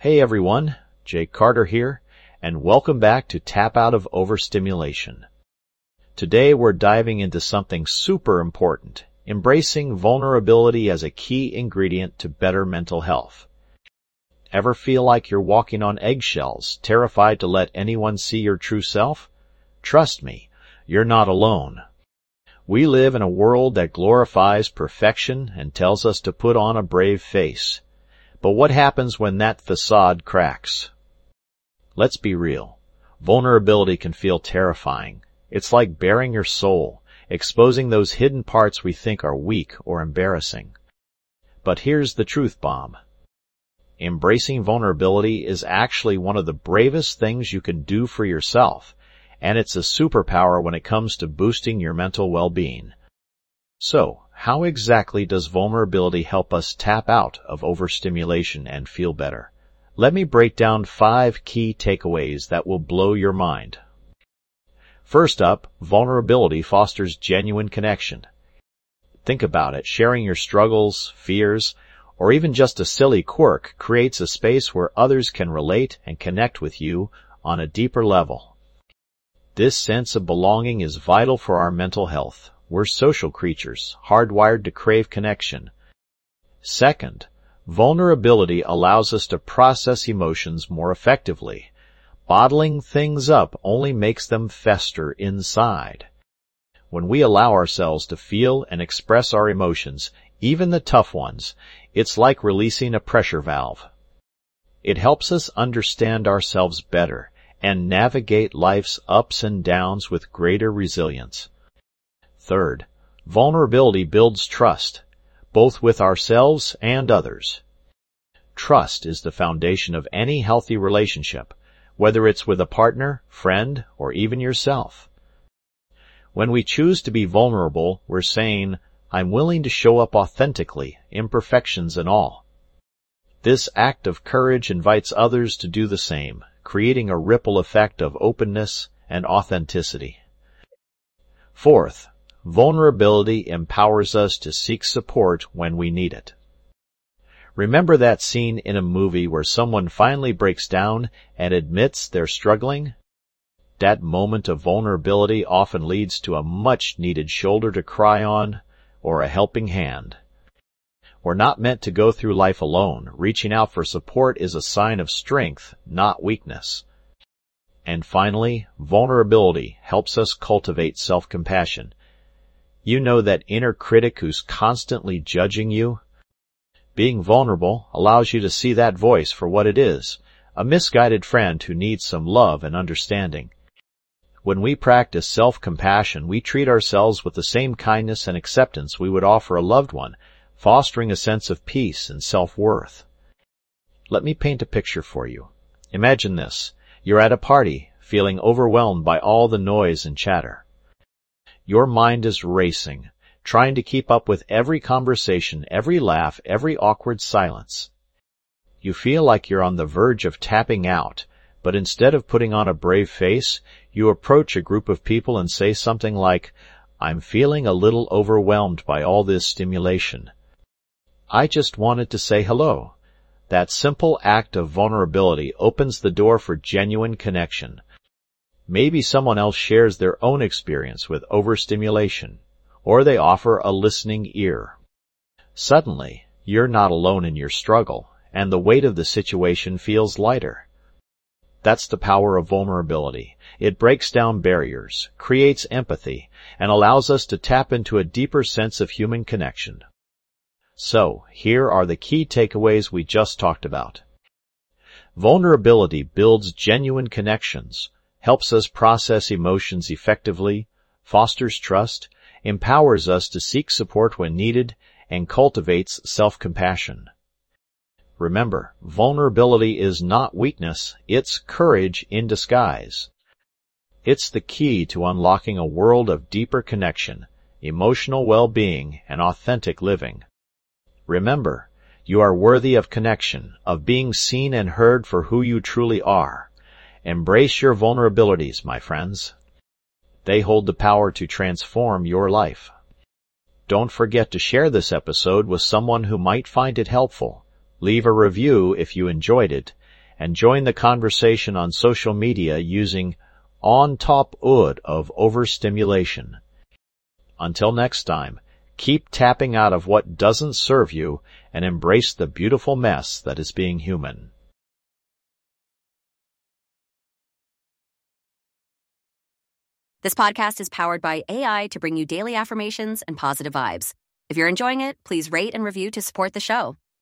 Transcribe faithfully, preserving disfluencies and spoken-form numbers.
Hey everyone, Jake Carter here, and welcome back to Tap Out of Overstimulation. Today we're diving into something super important, embracing vulnerability as a key ingredient to better mental health. Ever feel like you're walking on eggshells, terrified to let anyone see your true self? Trust me, you're not alone. We live in a world that glorifies perfection and tells us to put on a brave face. But what happens when that facade cracks? Let's be real. Vulnerability can feel terrifying. It's like baring your soul, exposing those hidden parts we think are weak or embarrassing. But here's the truth bomb. Embracing vulnerability is actually one of the bravest things you can do for yourself, and it's a superpower when it comes to boosting your mental well-being. So, how exactly does vulnerability help us tap out of overstimulation and feel better? Let me break down five key takeaways that will blow your mind. First up, vulnerability fosters genuine connection. Think about it. Sharing your struggles, fears, or even just a silly quirk creates a space where others can relate and connect with you on a deeper level. This sense of belonging is vital for our mental health. We're social creatures, hardwired to crave connection. Second, vulnerability allows us to process emotions more effectively. Bottling things up only makes them fester inside. When we allow ourselves to feel and express our emotions, even the tough ones, it's like releasing a pressure valve. It helps us understand ourselves better and navigate life's ups and downs with greater resilience. Third, vulnerability builds trust, both with ourselves and others. Trust is the foundation of any healthy relationship, whether it's with a partner, friend, or even yourself. When we choose to be vulnerable, we're saying, I'm willing to show up authentically, imperfections and all. This act of courage invites others to do the same, creating a ripple effect of openness and authenticity. Fourth, vulnerability empowers us to seek support when we need it. Remember that scene in a movie where someone finally breaks down and admits they're struggling? That moment of vulnerability often leads to a much-needed shoulder to cry on or a helping hand. We're not meant to go through life alone. Reaching out for support is a sign of strength, not weakness. And finally, vulnerability helps us cultivate self-compassion. You know that inner critic who's constantly judging you? Being vulnerable allows you to see that voice for what it is, a misguided friend who needs some love and understanding. When we practice self-compassion, we treat ourselves with the same kindness and acceptance we would offer a loved one, fostering a sense of peace and self-worth. Let me paint a picture for you. Imagine this. You're at a party, feeling overwhelmed by all the noise and chatter. Your mind is racing, trying to keep up with every conversation, every laugh, every awkward silence. You feel like you're on the verge of tapping out, but instead of putting on a brave face, you approach a group of people and say something like, I'm feeling a little overwhelmed by all this stimulation. I just wanted to say hello. That simple act of vulnerability opens the door for genuine connection. Maybe someone else shares their own experience with overstimulation, or they offer a listening ear. Suddenly, you're not alone in your struggle, and the weight of the situation feels lighter. That's the power of vulnerability. It breaks down barriers, creates empathy, and allows us to tap into a deeper sense of human connection. So, here are the key takeaways we just talked about. Vulnerability builds genuine connections, helps us process emotions effectively, fosters trust, empowers us to seek support when needed, and cultivates self-compassion. Remember, vulnerability is not weakness, it's courage in disguise. It's the key to unlocking a world of deeper connection, emotional well-being, and authentic living. Remember, you are worthy of connection, of being seen and heard for who you truly are. Embrace your vulnerabilities, my friends. They hold the power to transform your life. Don't forget to share this episode with someone who might find it helpful. Leave a review if you enjoyed it, and join the conversation on social media using On Top Ud of Overstimulation. Until next time, keep tapping out of what doesn't serve you and embrace the beautiful mess that is being human. This podcast is powered by A I to bring you daily affirmations and positive vibes. If you're enjoying it, please rate and review to support the show.